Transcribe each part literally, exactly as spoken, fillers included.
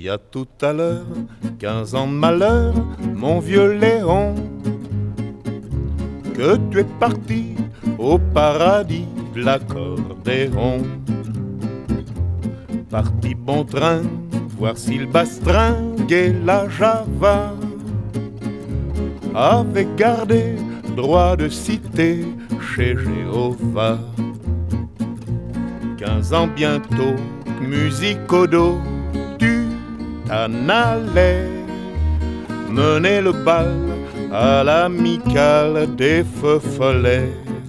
y a tout à l'heure, quinze ans de malheur, mon vieux Léon, que tu es parti au paradis de l'accordéon. Parti bon train, voir si le bastringue et la java avaient gardé droit de cité chez Jéhovah. Quinze ans bientôt, musique au dos, tu t'en allais mener le bal à l'amicale des feux follets.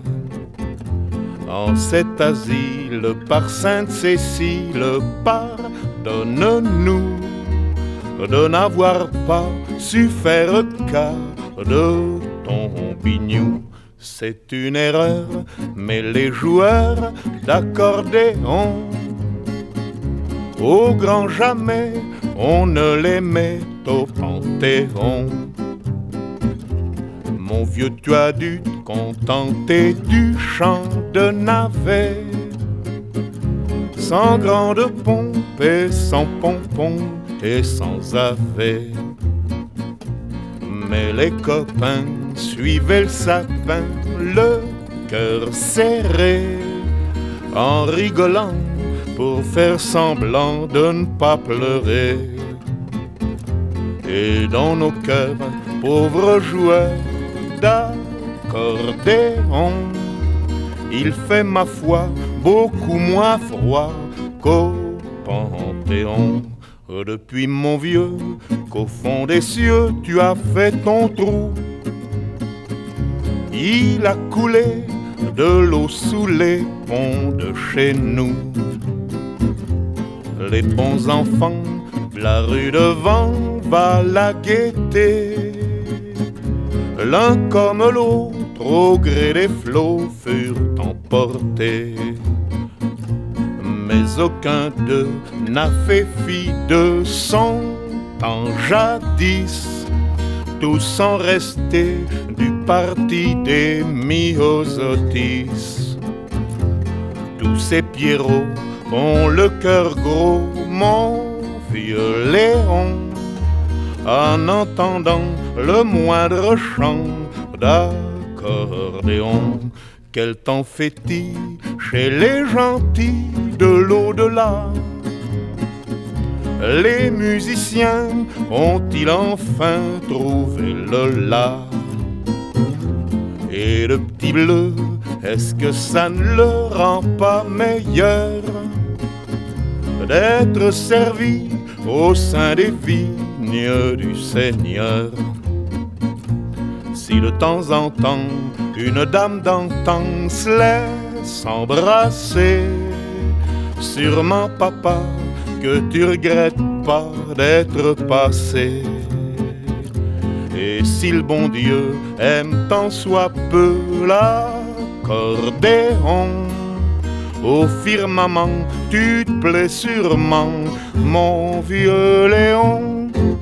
En cet asile par Sainte-Cécile, pardonne-nous de n'avoir pas su faire cas de ton bignou. C'est une erreur, mais les joueurs d'accordéon, au grand jamais, on ne les met au Panthéon. Mon vieux, tu as dû te contenter du chant de navet, sans grande pompe et sans pompon et sans ave. Mais les copains suivaient le sapin, le cœur serré, en rigolant pour faire semblant de ne pas pleurer. Et dans nos cœurs, pauvres joueurs d'accordéon, il fait ma foi beaucoup moins froid qu'au Panthéon. Depuis mon vieux, qu'au fond des cieux tu as fait ton trou, il a coulé de l'eau sous les ponts de chez nous. Les bons enfants de la rue devant va la guetter, l'un comme l'autre au gré des flots furent emportés. Mais aucun d'eux n'a fait fi de son temps jadis, tous sont restés du parti des myosotis. Tous ces pierrots ont le cœur gros, mon vieux Léon, en entendant le moindre chant d'accordéon. Quel temps fait-il chez les gentils de l'au-delà? Les musiciens ont-ils enfin trouvé le la? Et le petit bleu, est-ce que ça ne le rend pas meilleur d'être servi au sein des vignes du Seigneur? Si de temps en temps une dame d'antan se laisse embrasser, sûrement papa que tu regrettes pas d'être passé. Et si le bon Dieu aime tant soit peu l'accordéon, au firmament tu te plais sûrement, mon vieux Léon.